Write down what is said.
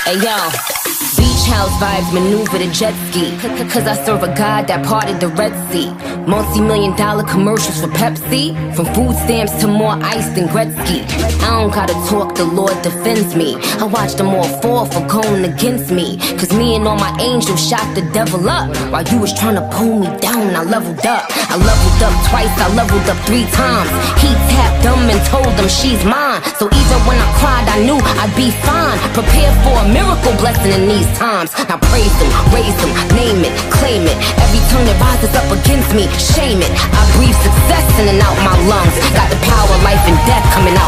Hey yo, beach house vibes maneuver the jet ski. Cause I serve a God that parted the Red Sea. Multi-million-dollar commercials for Pepsi. From food stamps to more ice than Gretzky. I don't gotta talk, the Lord defends me. I watched them all fall for going against me. Cause me and all my angels shot the devil up. While you was trying to pull me down, I leveled up. I leveled up twice, I leveled up 3 times. He tapped them and told them she's mine. So even when I cried, I knew I'd be fine. Prepared for a miracle blessing in these times. Now praise him, raise him, name it, claim it. Every tongue that rises up against me, shame it. I breathe success in and out my lungs. Got the power of life and death coming out